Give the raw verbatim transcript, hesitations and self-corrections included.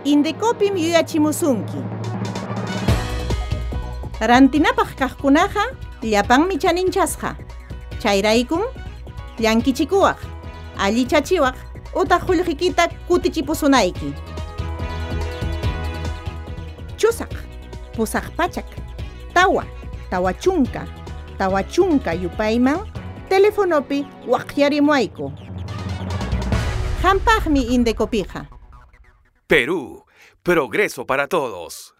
Indecopim yuyachimusunki. Rantinapaq kaqkunaqa llapanmi chaninchasqa. Chayraykum llankichikuwaq, allichachiwaq utaq qullqikita kutichipusunayki. Chusaq, pusaq pachak, tawa, tawa chunka, tawa chunka yupayman telefonopi waqyarimuayku. Hampaqmi Indecopija. Perú, progreso para todos.